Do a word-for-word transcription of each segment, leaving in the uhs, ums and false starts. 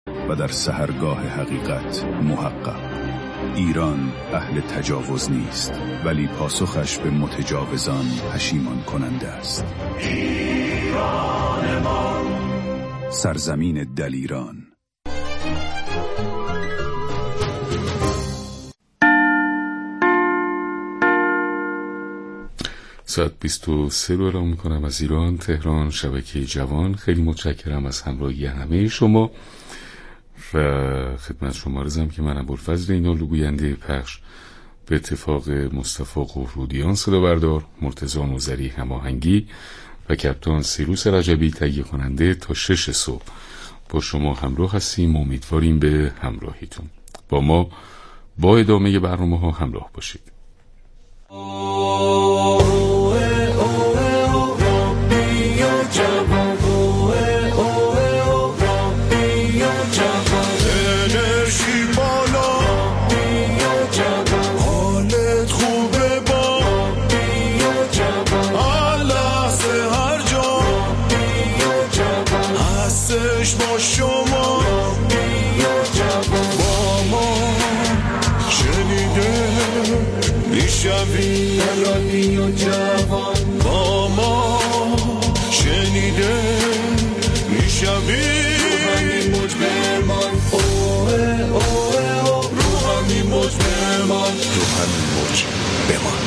و در سحرگاه حقیقت محقق. ایران اهل تجاوز نیست، ولی پاسخش به متجاوزان پشیمان کننده است. ایران ما، سرزمین دلیران. ساعت بیست و سه رو اعلام میکنم از ایران، تهران، شبکه جوان. خیلی متشکرم از همراهی همه شما و خدمت شما عرضم که من ابوالفضل اینالو گوینده پخش، به اتفاق مصطفی قفرودیان صدا بردار، مرتضی نوذری هماهنگی و کپتان سیروس رجبی تهیه کننده تا شش صبح با شما همراه هستیم. امیدواریم به همراهیتون. با ما با ادامه برنامه ها همراه باشید. رادیو جوان با ما شنیده میشوی، رو همین موج بمان، اوه اوه اوه، رو همین موج بمان، رو همین موج بمان.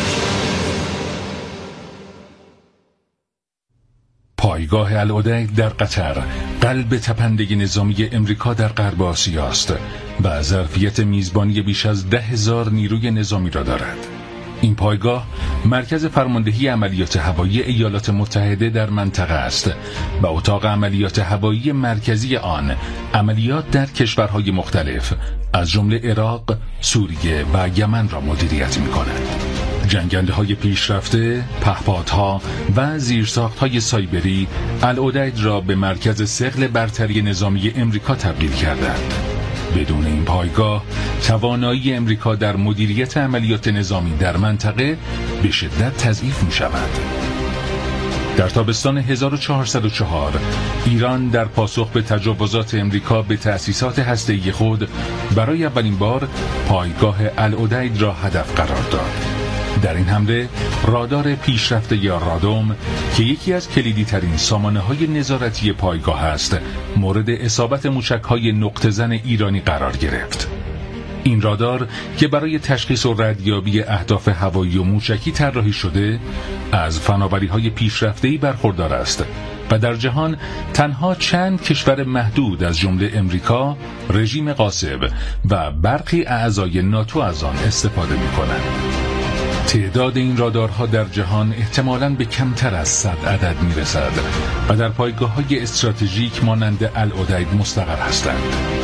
پایگاه العدید در قطر قلب تپنده نظامی امریکا در غرب آسیا است و ظرفیت میزبانی بیش از ده هزار نیروی نظامی را دارد. این پایگاه مرکز فرماندهی عملیات هوایی ایالات متحده در منطقه است و اتاق عملیات هوایی مرکزی آن عملیات در کشورهای مختلف از جمله عراق، سوریه و یمن را مدیریت می‌کند. جنگنده‌های پیشرفته، پهپادها و زیرساخت‌های سایبری العدید را به مرکز ثقل برتری نظامی امریکا تبدیل کردند. بدون این پایگاه توانایی امریکا در مدیریت عملیات نظامی در منطقه به شدت تضعیف می شود. در تابستان هزار و چهارصد و چهار ایران در پاسخ به تجاوزات امریکا به تأسیسات هسته‌ای خود برای اولین بار پایگاه العدید را هدف قرار داد. در این حمله رادار پیشرفته یا رادوم که یکی از کلیدی ترین سامانه های نظارتی پایگاه است، مورد اصابت موشک‌های نقطه زن ایرانی قرار گرفت. این رادار که برای تشخیص و ردیابی اهداف هوایی و موشکی طراحی شده، از فناوری‌های پیشرفته‌ای برخوردار است و در جهان تنها چند کشور محدود از جمله امریکا، رژیم غاصب و برخی اعضای ناتو از آن استفاده می‌کنند. تعداد این رادارها در جهان احتمالاً به کمتر از صد عدد میرسد و در پایگاه‌های استراتژیک مانند العدید مستقر هستند.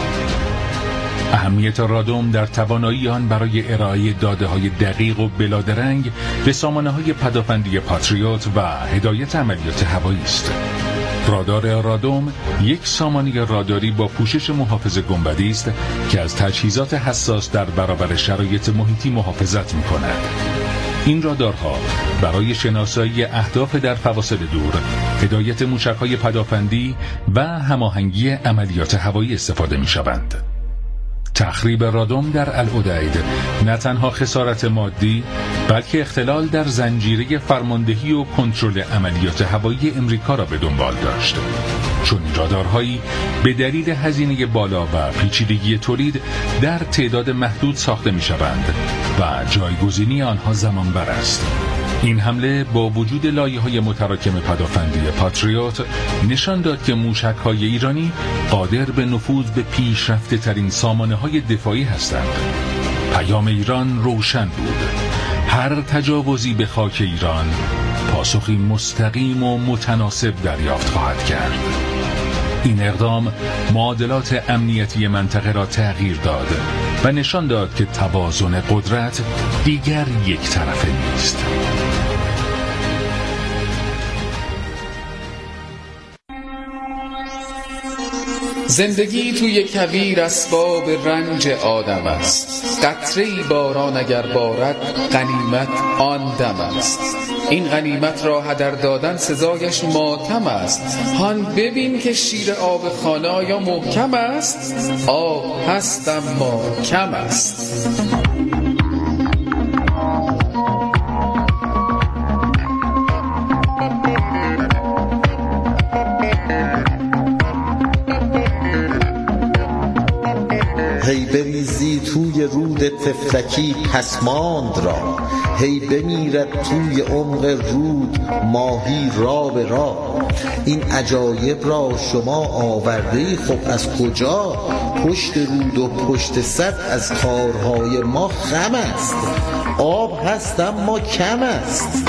اهمیت رادوم در توانایی آن برای ارائه داده‌های دقیق و بلادرنگ به سامانه‌های پدافندی پاتریوت و هدایت عملیات هوایی است. رادار رادوم یک سامانه راداری با پوشش محافظ گنبدی است که از تجهیزات حساس در برابر شرایط محیطی محافظت می‌کند. این رادارها برای شناسایی اهداف در فواصل دور، هدایت موشک‌های پدافندی و هماهنگی عملیات هوایی استفاده می‌شوند. تخریب رادوم در العدید نه تنها خسارت مادی، بلکه اختلال در زنجیره فرماندهی و کنترل عملیات هوایی امریکا را به دنبال داشت، چون این رادارهایی به دلیل هزینه بالا و پیچیدگی تولید در تعداد محدود ساخته می‌شوند و جایگزینی آنها زمان بر است. این حمله با وجود لایه‌های متراکم پدافندی پاتریوت نشان داد که موشک‌های ایرانی قادر به نفوذ به پیشرفته ترین سامانه‌های دفاعی هستند. پیام ایران روشن بود: هر تجاوزی به خاک ایران پاسخی مستقیم و متناسب دریافت خواهد کرد. این اقدام معادلات امنیتی منطقه را تغییر داد و نشان داد که توازن قدرت دیگر یک طرفه نیست. زندگی توی کویر اسباب رنج آدم است. قطره‌ای باران اگر بارد غنیمت آن دم است. این غنیمت را هدر دادن سزایش ماتم است. هان ببین که شیر آب خانه آیا محکم است؟ آب هست اما کم است. هی بریزی توی رود طفلکی پسماند را، هی بمیرد توی عمق رود ماهی را به را. این عجایب را شما آورده‌ای خب از کجا؟ پشت رود و پشت سد از کارهای ما خم است. آب هست اما کم است.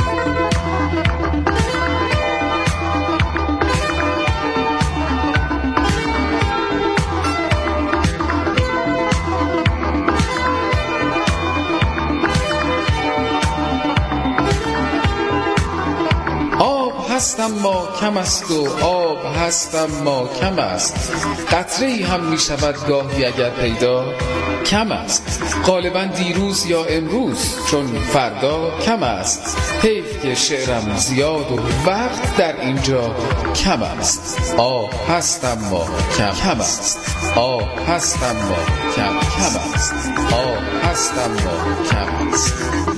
هست اما کم است و آب هست اما کم است. قطره‌ای هم می شود گاهی اگر پیدا کم است. غالبا دیروز یا امروز چون فردا کم است. حیف که شعرم زیاد و وقت در اینجا کم است. آب هست اما کم کم است. آب هست اما کم کم است. آب هست اما کم است.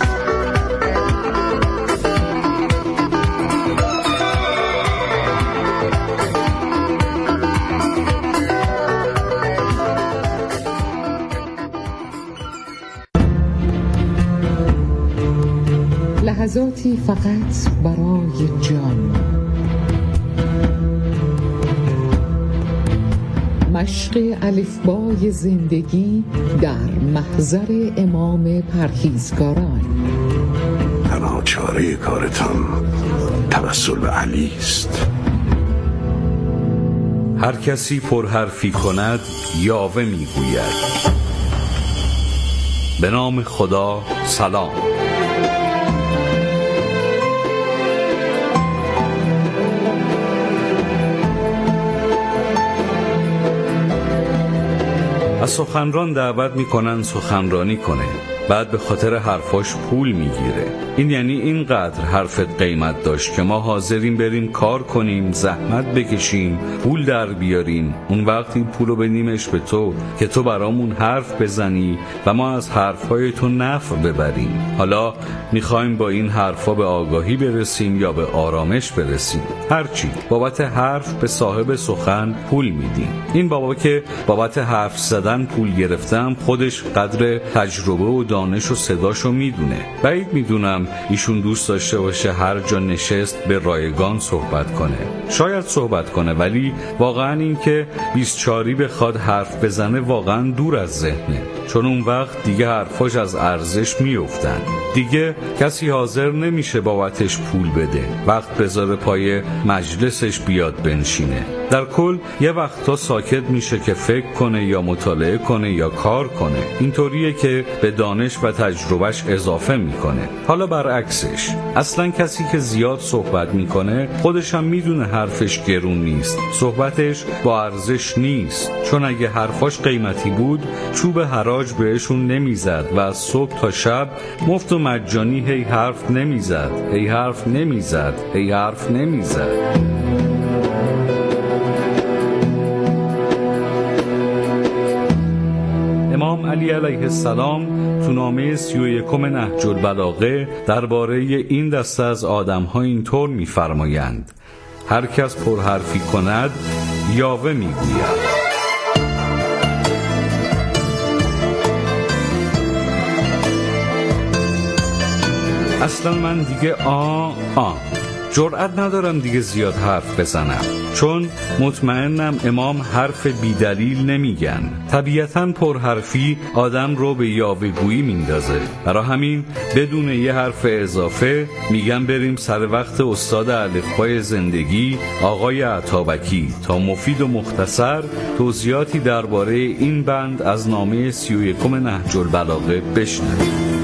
لحظاتی فقط برای جان، مشق الفبای زندگی در محضر امام پرهیزگاران. تنها چاره کارتان توسل به علی است. هر کسی پرحرفی کند یاوه میگوید. به نام خدا سلام. از سخنران دعوت میکنن سخنرانی کنه، بعد به خاطر حرفاش پول میگیره. این یعنی اینقدر حرفت قیمت داشت که ما حاضریم بریم کار کنیم، زحمت بکشیم، پول در بیاریم، اون وقت این پولو بدیمش به تو که تو برامون حرف بزنی و ما از حرفهای تو نفع ببریم. حالا میخوایم با این حرفا به آگاهی برسیم یا به آرامش برسیم، هرچی. بابت حرف به صاحب سخن پول میدیم. این بابا که بابت حرف زدن پول گرفتم خودش قدر تجربه و دانش و صداشو میدونه. بعید میدونم ایشون دوست داشته باشه هر جا نشست به رایگان صحبت کنه. شاید صحبت کنه، ولی واقعا این که بیست چاری بخواد حرف بزنه واقعا دور از ذهنه، چون اون وقت دیگه حرفاش از ارزش میافتن. دیگه کسی حاضر نمیشه بابتش پول بده، وقت بذاره پای مجلسش بیاد بنشینه. در کل یه وقتا ساکت میشه که فکر کنه یا مطالعه کنه یا کار کنه. اینطوریه که به دانش و تجربهش اضافه میکنه. حالا برعکسش، اصلا کسی که زیاد صحبت میکنه خودش هم میدونه حرفش گرون نیست، صحبتش با ارزش نیست، چون اگه حرفاش قیمتی بود چوب حراج بهشون نمیزد و از صبح تا شب مفت و مجانی هی حرف نمیزد هی حرف نمیزد هی حرف نمیزد. امام علی علیه السلام تو نامه سی و یکم نهج البلاغه درباره این دسته از آدم‌ها اینطور می‌فرمایند: هر کس پرحرفی کند یاوه میگوید. اصلا من دیگه آ آ جرأت ندارم دیگه زیاد حرف بزنم، چون مطمئنم امام حرف بیدلیل نمیگن. طبیعتاً پرحرفی آدم رو به یاوه‌گویی میندازه. برای همین بدون یه حرف اضافه میگم بریم سر وقت استاد الفبای زندگی آقای عطابکی تا مفید و مختصر توضیحاتی درباره این بند از نامه سی و یکم نهج البلاغه بشنویم.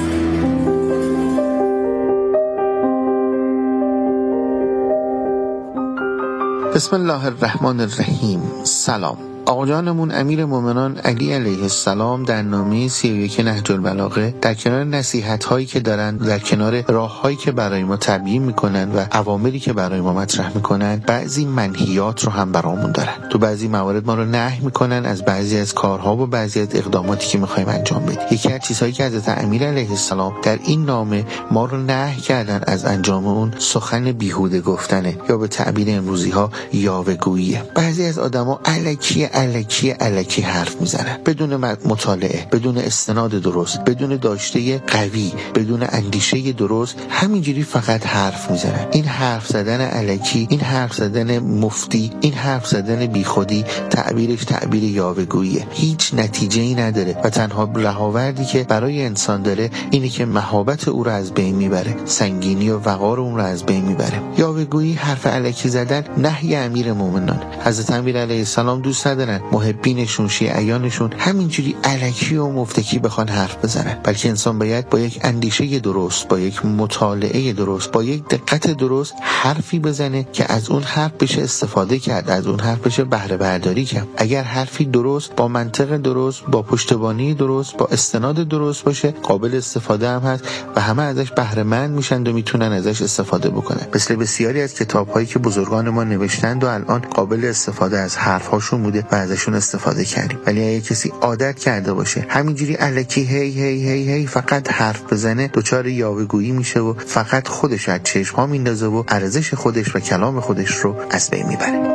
بسم الله الرحمن الرحیم. سلام. آقا جانمون امیر مومنان علی علیه السلام در نامه سی و یک نهج البلاغه در کنار نصیحت هایی که دارن، در کنار راه هایی که برای ما تبیین میکنن و اوامری که برای ما مطرح میکنن، بعضی منهیات رو هم برامون دارن. تو بعضی موارد ما رو نهی میکنن از بعضی از کارها و بعضی از اقداماتی که میخوایم انجام بدیم. یکی از چیزهایی که حضرت امیر علیه السلام در این نامه ما رو نهی کردن از انجام اون سخن بیهوده گفتنه، یا به تعبیر امروزی ها یاوه‌گوییه. بعضی از آدما الکی الکی الکی حرف میزنن بدون مطالعه، بدون استناد درست، بدون داشته قوی، بدون اندیشه درست، همینجوری فقط حرف میزنن. این حرف زدن الکی، این حرف زدن مفتی، این حرف زدن بیخودی، تعبیرش تعبیر یاوه‌گوییه، هیچ نتیجه‌ای نداره و تنها رهاوردی که برای انسان داره اینه که مهابت او رو از بین میبره، سنگینی و وقار اون رو از بین میبره. یاوه‌گویی، حرف الکی زدن، نهی امیر مومنان. حضرت امیر علیه السلام دوست ندارن محبینشون، شیعیانشون همینجوری الکی و مفتکی بخوان حرف بزنن، بلکه انسان باید با یک اندیشه درست، با یک مطالعه درست، با یک دقت درست حرفی بزنه که از اون حرف بشه استفاده کرد، از اون حرف بشه بهره برداری کرد. اگر حرفی درست، با منطق درست، با پشتوانی درست، با استناد درست باشه، قابل استفاده هم هست و همه ازش بهره مند میشن و میتونن ازش استفاده بکنن. مثل بسیاری از کتاب‌هایی که بزرگان ما نوشتند و الان قابل استفاده از حرف‌هاشون بوده و ازشون استفاده کردیم. ولی اگه کسی عادت کرده باشه همینجوری الکی هی هی هی هی فقط حرف بزنه، دچار یاوه‌گویی میشه و فقط خودش از چشم‌ها میندازه و ارزش خودش و کلام خودش رو از بین میبره.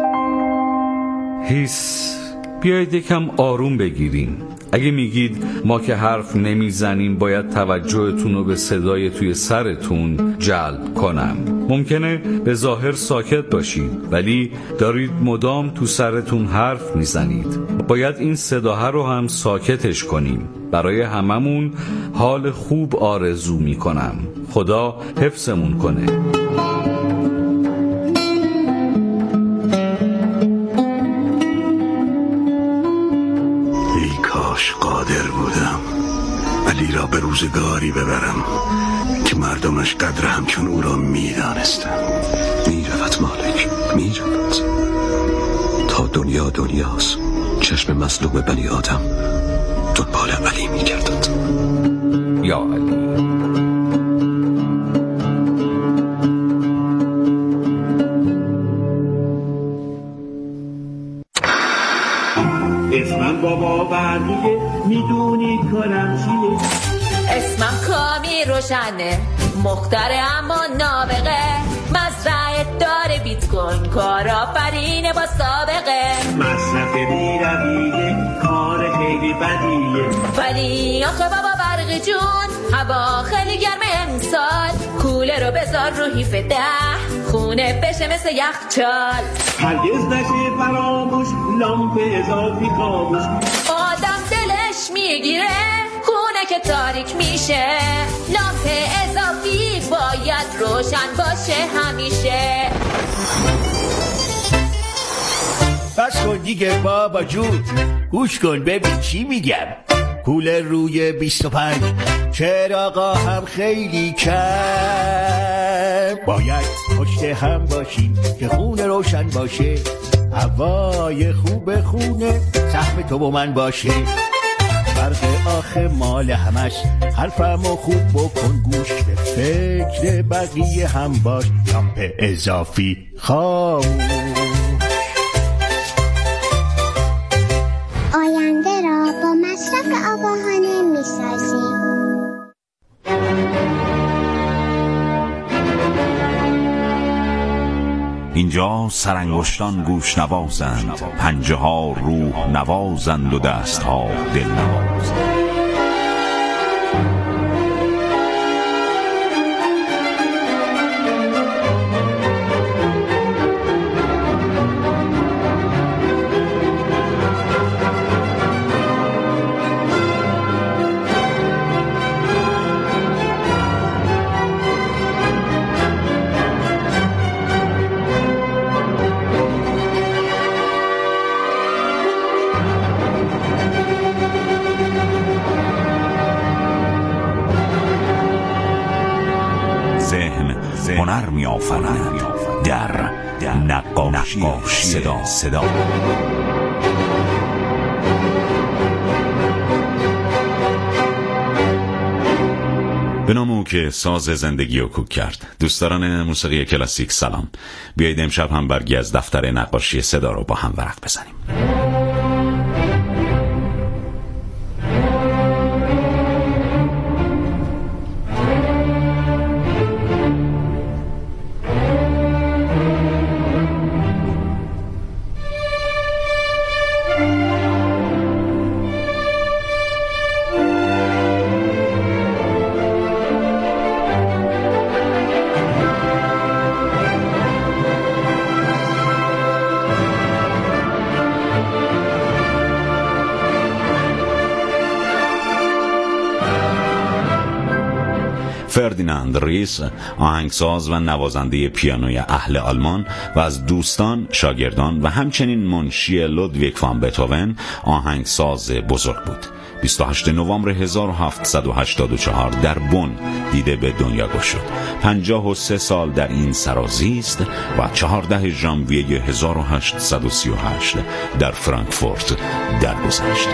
هیس، بیایید یکم آروم بگیریم. اگه میگید ما که حرف نمیزنیم باید توجهتون رو به صدای توی سرتون جلب کنم، ممکنه به ظاهر ساکت باشید ولی دارید مدام تو سرتون حرف میزنید. باید این صداها رو هم ساکتش کنیم. برای هممون حال خوب آرزو میکنم. خدا حفظمون کنه. قادر بودم علی را به روزگاری ببرم که مردمش قدر همچون او را میدانستم. میرفت مالک، میرفت تا دنیا دنیاست. چشم مظلوم بنی آدم دنبال علی میگردد. یا علی. اسمم بابا برمیه، میدونی کارم چیه؟ اسمم کامی روشنه، مختره اما نابغه، مزرعه داره بیت کوین، کارآفرینه با سابقه، مصرف بی‌رویه، کار خیلی بدیه. ولی آخه بابا برقی جون، هوا خیلی گرمه امسال، کوله رو بذار رو هیف ده، خونه بشه مثل یخچال. هرگز نشه فراموش، لامپ اضافی خاموش. آدم دلش میگیره خونه که تاریک میشه، لامپ اضافی باید روشن باشه همیشه. بس کن دیگه بابا جون، گوش کن ببین چی میگم. کولر روی بیست و پنج، چراغا هم خیلی کم، باید پشت هم باشیم که خونه روشن باشه، هوای خوب خونه سهم تو و من باشه. برق آخه مال همش، حرفمو خوب بکن گوش، به فکر بقیه هم باش، لامپ اضافی خاموش. آینده را با مصرف آگاهانه می‌سازیم. اینجا سرانگشتان گوش نوازند، پنجه ها روح نوازند و دست ها دل نوازند. هنر می آفرند در نقاشی صدا صدا که ساز زندگی رو کوک کرد. دوستداران موسیقی کلاسیک سلام. بیایید امشب هم برگی از دفتر نقاشی صدا رو با هم ورق بزنیم. فردیناند ریس آهنگساز و نوازنده پیانوی اهل آلمان و از دوستان، شاگردان و همچنین منشی لودویگ وان بتهوون آهنگساز بزرگ بود. بیست و هشتم نوامبر هزار و هفتصد و هشتاد و چهار در بن دیده به دنیا گشود. پنجاه و سه سال در این سرازیست و چهاردهم ژانویه هزار و هشتصد و سی و هشت در فرانکفورت درگذشت.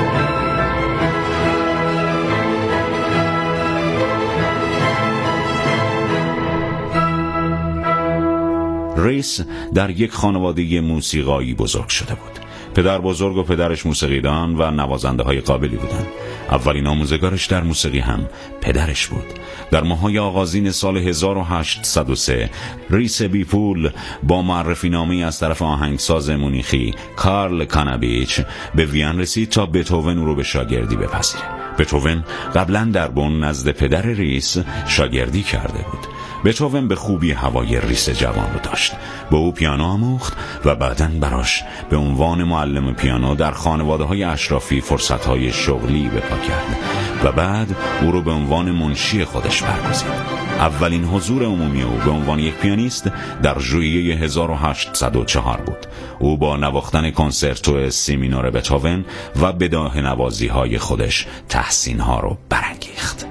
ریس در یک خانواده موسیقایی بزرگ شده بود. پدر بزرگ و پدرش موسیقیدان و نوازنده های قابلی بودند. اولین آموزگارش در موسیقی هم پدرش بود. در ماهای آغازین سال هزار و هشتصد و سه ریس بی پول با معرفی نامه‌ای از طرف آهنگساز مونیخی کارل کانابیچ به وین رسید تا بتهوون او رو به شاگردی بپذیره. بتهوون قبلا در بن نزد پدر ریس شاگردی کرده بود. بتهوون به خوبی هوای ریس جوان رو داشت. به او پیانو آموخت و بعداً براش به عنوان معلم پیانو در خانواده‌های اشرافی فرصت‌های شغلی به پا کرد و بعد او رو به عنوان منشی خودش برگزید. اولین حضور عمومی او به عنوان یک پیانیست در ژوئیه هزار و هشتصد و چهار بود. او با نواختن کنسرتو سی مینور بتهوون و بداهه نوازی‌های خودش تحسین‌ها رو برانگیخت.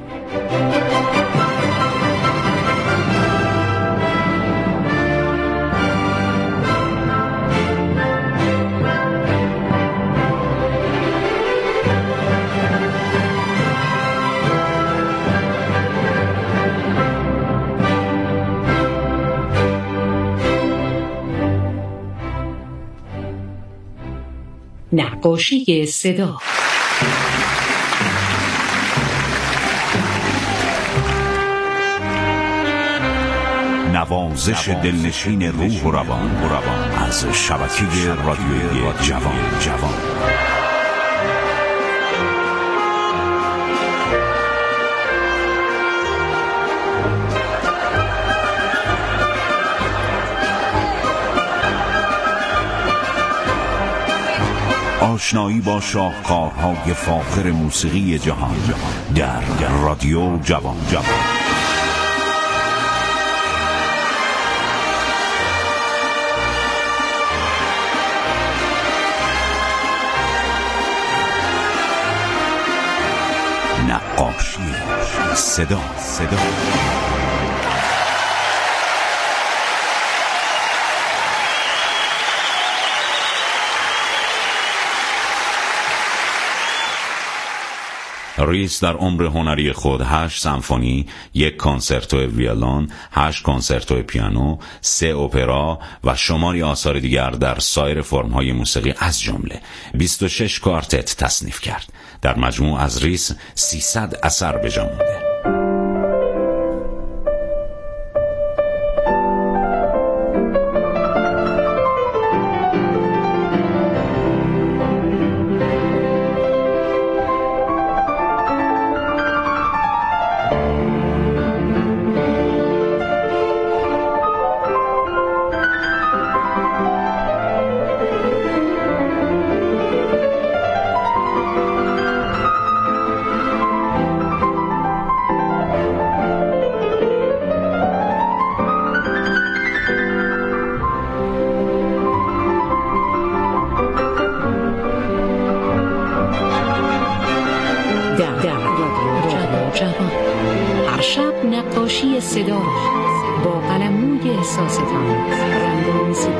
نقاشی صدا. نوازش دلنشین روح و روان و روان از شبکه رادیویی جوان جوان آشنایی با شاهکارهای فاخر موسیقی جهان در رادیو جوان جوان. نقاشی صدا صدا ریس در عمر هنری خود هشت سمفونی، یک کنسرتو ویولون، هشت کنسرتو پیانو، سه اپرا و شماری آثار دیگر در سایر فرم‌های موسیقی از جمله بیست و شش کوارتت تصنیف کرد. در مجموع از ریس سیصد اثر به جا مانده. هر شب نقاشی صدا با قلموی احساستان رندآمیزی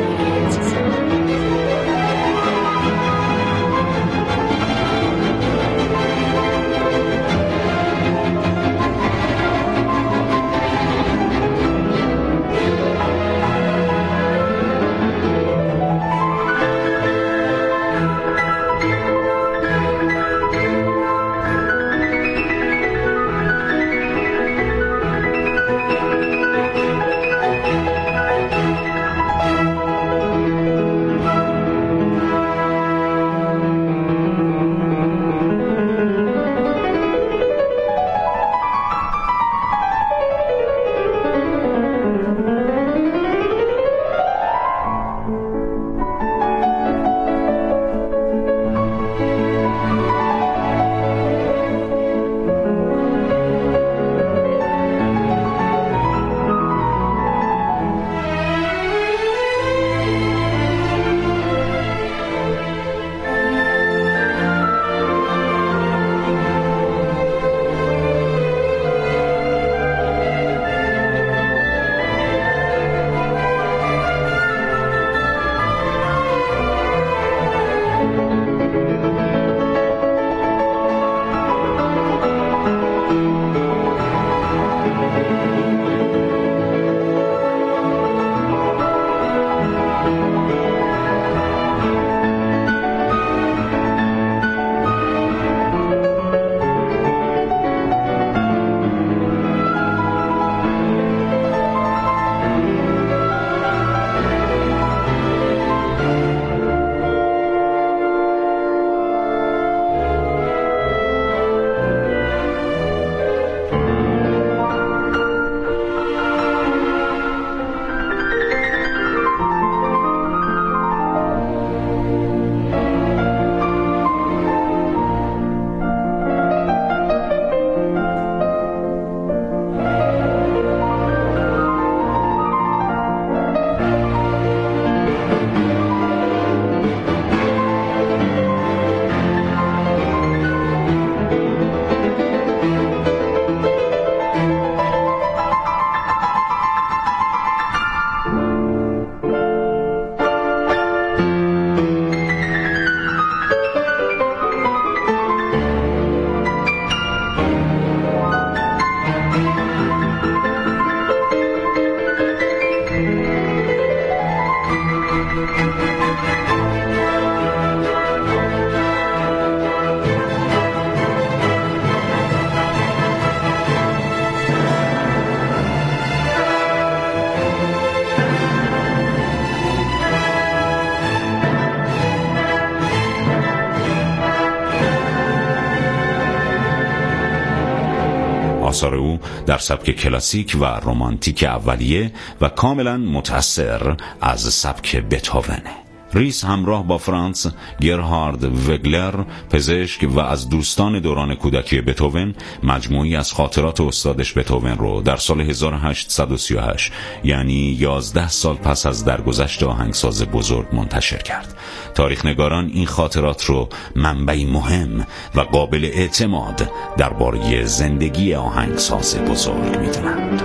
آثار او در سبک کلاسیک و رمانتیک اولیه و کاملا متأثر از سبک بتهوونه. ریس همراه با فرانس گرهارد وگلر، پزشک و از دوستان دوران کودکی بتهوون، مجموعی از خاطرات استادش بتهوون رو در سال هزار و هشتصد و سی و هشت، یعنی یازده سال پس از درگذشت آهنگساز بزرگ، منتشر کرد. تاریخ نگاران این خاطرات رو منبعی مهم و قابل اعتماد درباره زندگی آهنگساز بزرگ می‌دونند.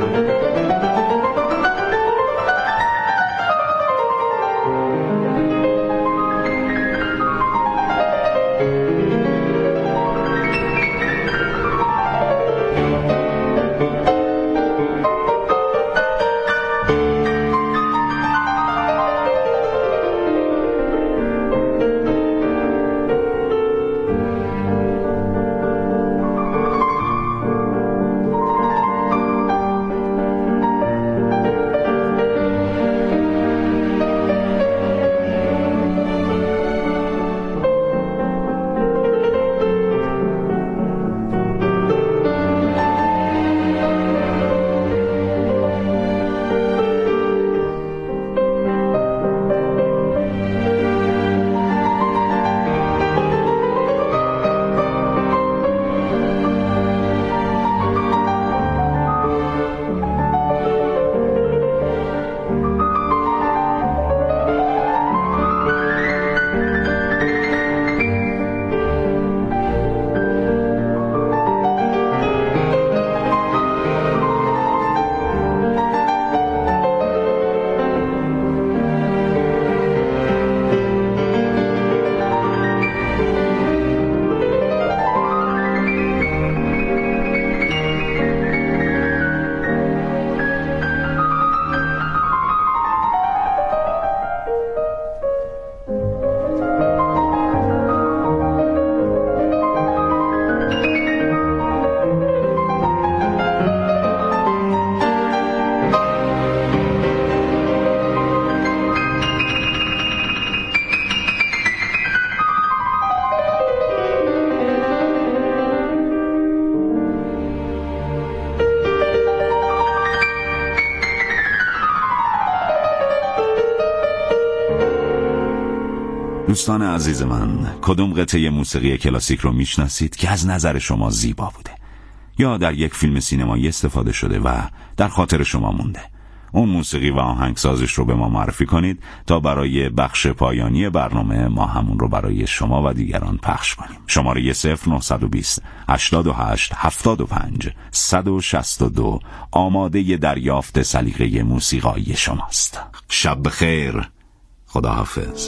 دوستان عزیز من، کدوم قطعه موسیقی کلاسیک رو میشناسید که از نظر شما زیبا بوده یا در یک فیلم سینمایی استفاده شده و در خاطر شما مونده؟ اون موسیقی و آهنگسازش رو به ما معرفی کنید تا برای بخش پایانی برنامه ما همون رو برای شما و دیگران پخش کنیم. شماره صفر نه دو صفر هشتاد و هشت هفتاد و پنج صد و شصت و دو آماده دریافت سلیقه موسیقایی شماست. شب بخیر، خداحافظ.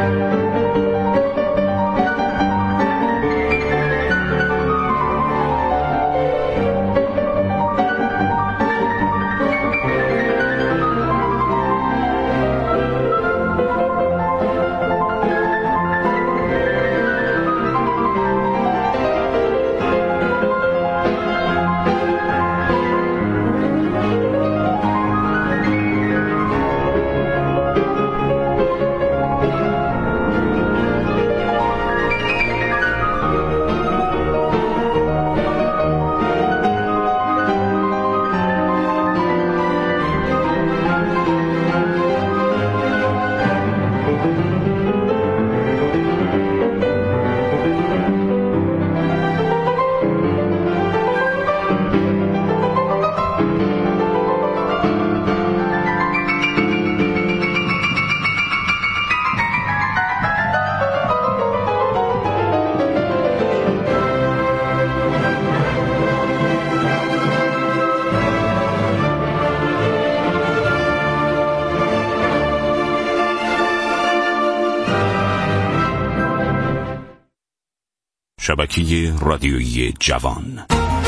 شبکه رادیویی جوان.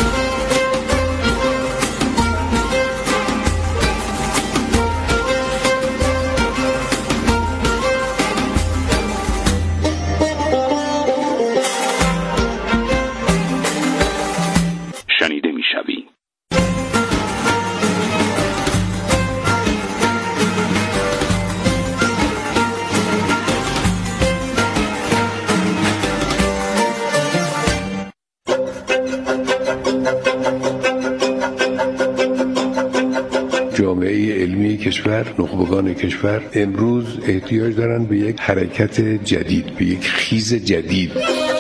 شنیده میشوی. جامعه علمی کشور، نخبگان کشور امروز احتیاج دارن به یک حرکت جدید، به یک خیز جدید.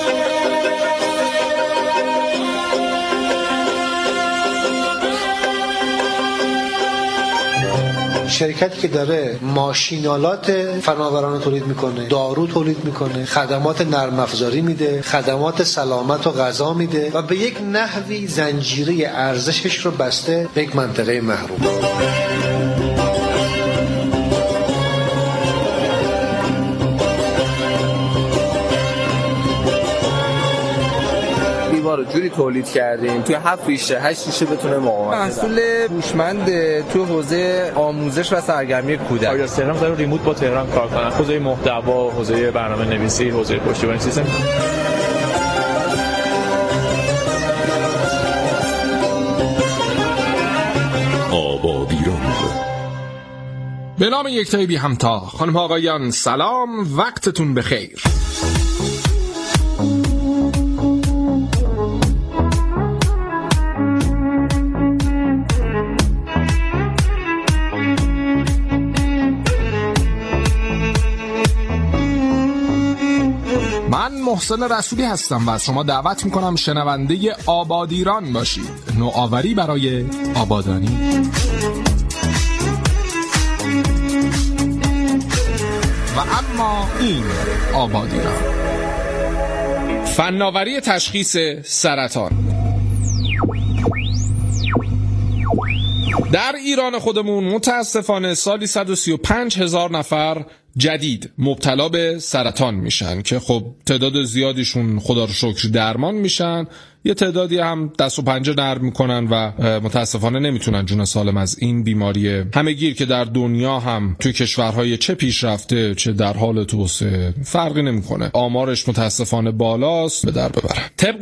شرکتی که داره ماشینالات فناوران تولید میکنه، دارو تولید میکنه، خدمات نرم افزاری میده، خدمات سلامت و غذا میده و به یک نحوی زنجیره ارزشش رو بسته به یک منطقه محروم. رو جوری تولید کردیم توی هفت ریشه هشت ریشه بتونه مقاومت بده. محصول هوشمند توی حوزه آموزش و سرگرمی کودک. آیا تهران قرار ریموت با تهران کار کنن؟ حوزه محتوا، حوزه برنامه‌نویسی، حوزه پشتیبانی سیستم. آبادیران. به نام یکتای بی همتا. خانم آقایان سلام، وقتتون بخیر. من محسن رسولی هستم و از شما دعوت میکنم شنونده آبادیران باشید، نوآوری برای آبادانی. و اما این آبادیران، فناوری تشخیص سرطان. در ایران خودمون متاسفانه سالی صد و سی و پنج هزار نفر جدید مبتلا به سرطان میشن که خب تعداد زیادیشون خدا رو شکر درمان میشن، یه تعدادی هم دست و پنجه نرم میکنن و متاسفانه نمیتونن جون سالم از این بیماری همه‌گیر که در دنیا هم توی کشورهای چه پیشرفته چه در حال توسعه فرقی نمیکنه آمارش متاسفانه بالاست به در ببرن. طبق